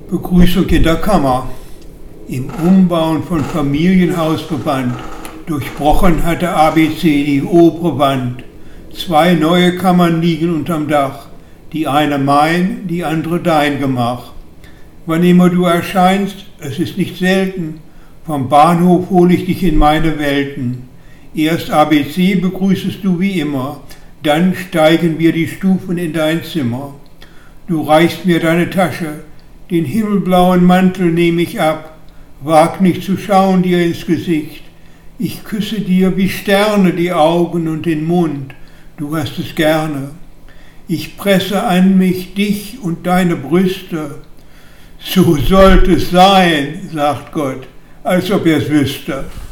Begrüßung in der Kammer. Im Umbauen von Familienhausverband durchbrochen hatte ABC die obere Wand. 2 neue Kammern liegen unterm Dach, die eine mein, die andere dein Gemach. Wann immer du erscheinst, es ist nicht selten, vom Bahnhof hol ich dich in meine Welten. Erst ABC begrüßest du wie immer, dann steigen wir die Stufen in dein Zimmer. Du reichst mir deine Tasche, den himmelblauen Mantel nehm ich ab, wag nicht zu schauen dir ins Gesicht. Ich küsse dir wie Sterne die Augen und den Mund, du hast es gerne. Ich presse an mich dich und deine Brüste. So sollte es sein, sagt Gott, als ob er es wüsste.